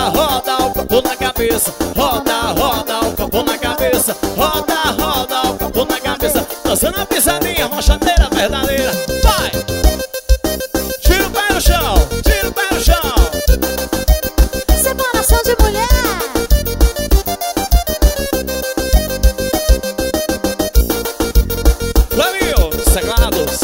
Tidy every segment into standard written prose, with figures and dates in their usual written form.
roda, o copo na cabeça. Roda, roda, o copo na cabeça. Roda, roda, o copo na cabeça. Dançando a pisadinha, rochadeira verdadeira. Vai! Tira o pé no chão, tira o pé no chão. Separação de mulher. Flavinho, teclados.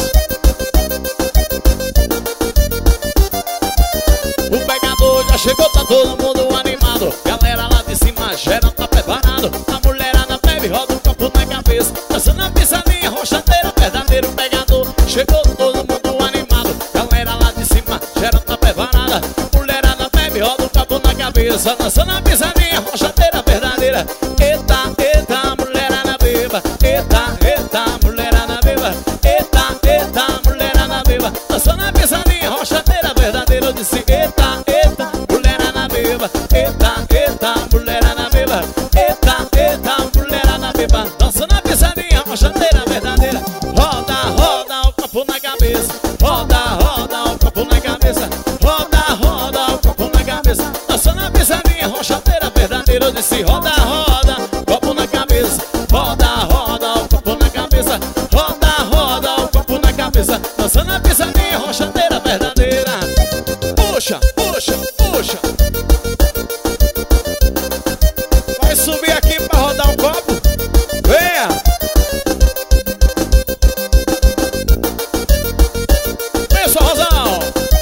O pegador já chegou, tá todo mundo animado. Galera lá de cima, geral tá preparado. A mulherada bebe, roda o copo na cabeça. Dançando a pisadinha, rochadeira verdadeiro. O pegador chegou, todo mundo animado. Galera lá de cima, geral tá preparada. A mulherada bebe, roda o copo na cabeça. Dançando a pisadinha, rochadeira verdadeira. Eita, eita, mulherada beba. Eita, eita, mulherada beba. Eita, eita, mulherada beba. Dançando a pisadinha, rochadeira verdadeira. Eu disse eita, eita, mulherada beba. Eita, eita, mulherada beba. Eita, eita, mulherada beba. Dançando a pisadinha, rochadeira verdadeira. Roda, roda, o copo na cabeça. Roda, roda, o copo na cabeça. Roda, roda, o copo na cabeça. Dançando a pisadinha, rochadeira verdadeira. Eu disse roda, roda, copo na cabeça. Roda, roda, o copo na cabeça. Roda, roda, o copo na cabeça. Dançando a pisadinha, rochadeira verdadeira. Puxa, puxa, puxa. Vai subir aqui pra rodar um copo. Venha. Vem só, Rosão.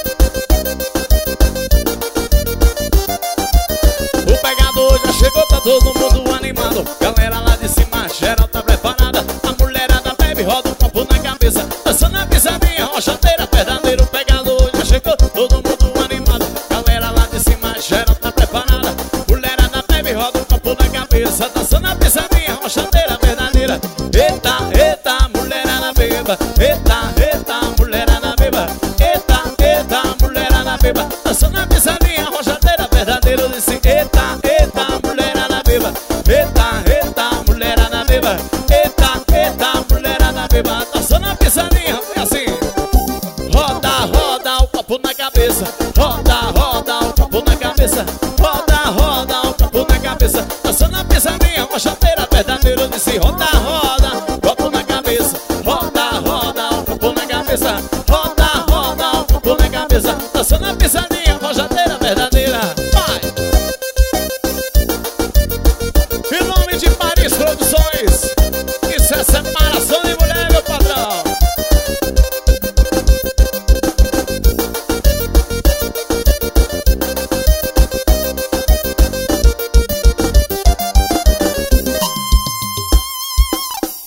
O pegador já chegou, tá todo mundo animado. Galera lá de cima, geral tá preparada. A mulherada bebe, roda um copo na cabeça. Dançando a pisadinha, rochadeira verdadeiro. O pegador já chegou, todo mundo animado. Galera lá de cima, geral tá preparada. Mulherada bebe, roda um copo na cabeça. Dançando a pisadinha, rochadeira verdadeira. Eita, eita, mulherada beba. Eita, eita, mulherada beba. Eita, eita, mulherada beba. Dançando a pisadinha, rochadeira verdadeira. Eu disse eita, eita, mulherada beba. Eita, eita, mulherada beba. Eita, eita, mulherada beba. Dançando a pisadinha, vem assim. Roda, roda, o copo na cabeça. Roda, roda, o copo na cabeça. Roda, roda, o copo na cabeça. Dançando a pisadinha, rochadeira verdadeira. Eu disse roda, roda, copo na cabeça. Roda, roda, o copo na cabeça. Roda, roda, o copo na cabeça. Dançando a pisadinha.